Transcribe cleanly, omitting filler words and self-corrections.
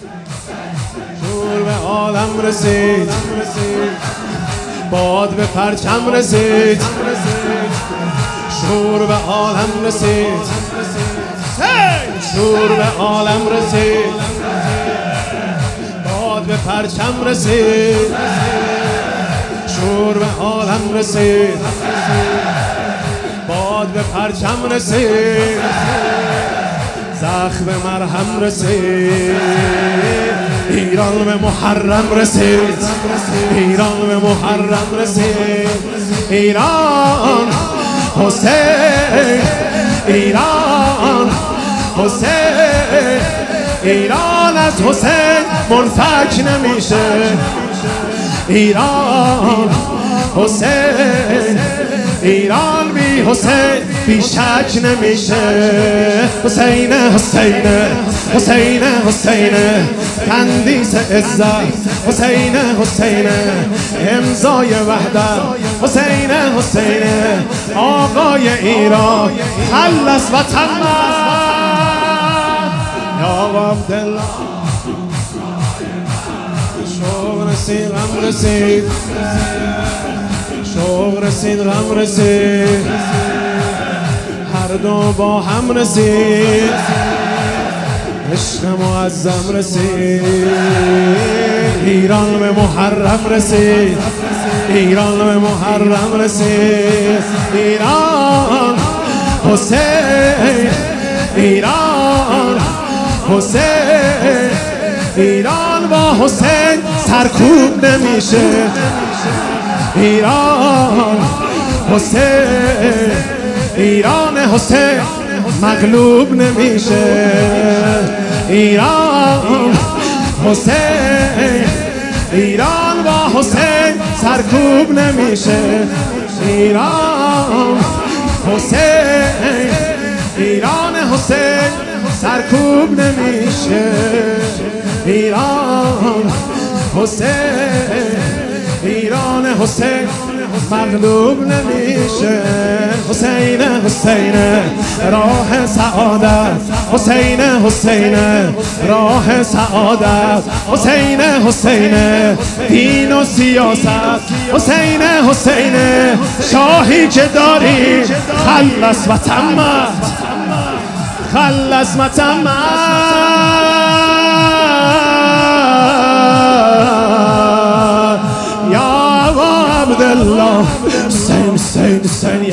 شور به عالم رسید، باد به پرچم رسید، شور به عالم رسید، شور به عالم رسید، باد به پرچم رسید، شور به عالم رسید، باد به پرچم رسید، زخم مرهم رسید، ایران به محرم رسید، ایران به محرم رسید، ایران حسین، ایران حسین، ایران از حسین منفک نمیشه، ایران حسین، ایران بی حسین بی شک نمیشه، حسین حسین حسین حسین تندیس عزت، حسین حسین امضای وحدت، حسین حسین آقای ایران خلص وطن یا عبدالله. شوق رسید غم رسید، شوق رسید غم رسید، هر دو با هم رسید، عشق معظم رسید، ایران به محرم رسید، ایران به محرم رسید، ایران حسین، ایران حسین، ایران با حسین سرکوب نمیشه، ایران حسین، ایران حسین مغلوب نمیشه، ایران حسین، ایران با حسین سرکوب نمیشه، ایران حسین، ایران حسین سرکوب نمیشه، ایران حسین، ایران حسین مغلوب نمیشه، حسین حسین راه سعادت، حسین حسین راه سعادت، حسین حسین دین و سیاست، حسین حسین شاهی که داری خلص و تمت، خلص و تمت یا عبدالله. حسین حسین حسین